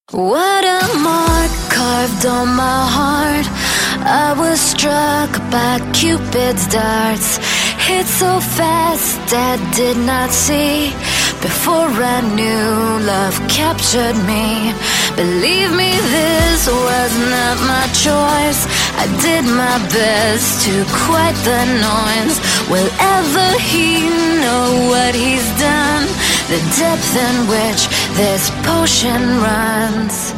What a mark carved on my heart. I was struck by Cupid's darts. Hit so fast I did not see. Before I knew, love captured me. Believe me, this was not my choice. I did my best to quiet the noise. Will ever he know what he's done? The depth in which this potion runs.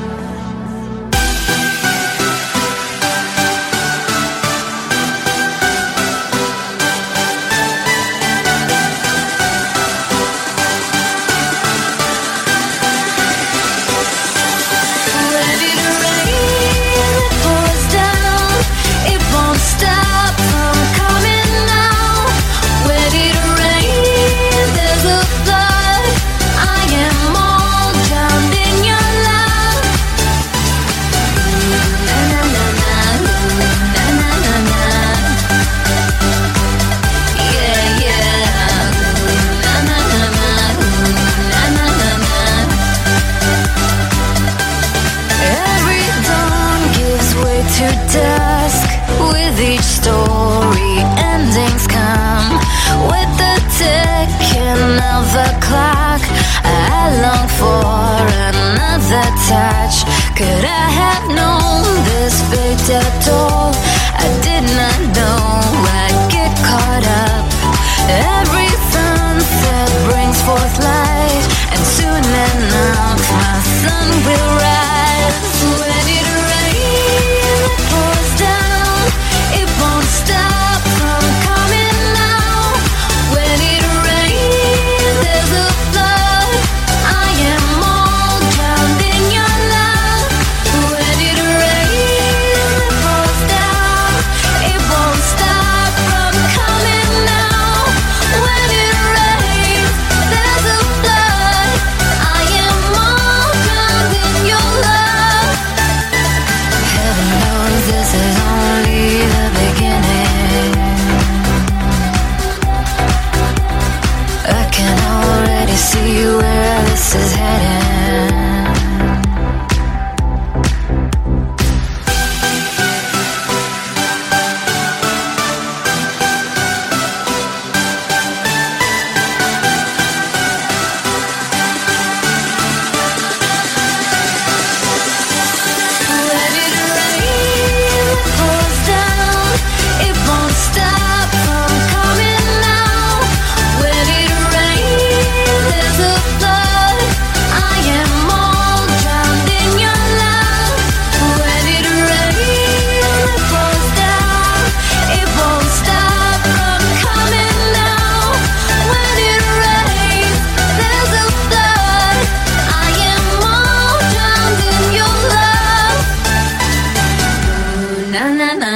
To dusk, with each story endings come. With the ticking of the clock, I long for another touch. Could I have known this fate at all? I did not know I'd get caught up. Every sunset brings forth light, and soon enough my sun will rise. When it rains, pours down, it won't stop from coming now. When it rains, there's a flood. I am all drowned in your love. When it rains, pours down, it won't stop from coming now. When it rains, there's a flood. I am all drowned in your love. Heaven knows this is only the beginning. I can already see where this is heading. When it rains, pours down, it won't stop from coming now. When it rains, there's a flood. I am all drowned in your love. When it rains, pours down, it won't stop from coming now. When it rains, there's a flood. I am all drowned in your love. Na na na.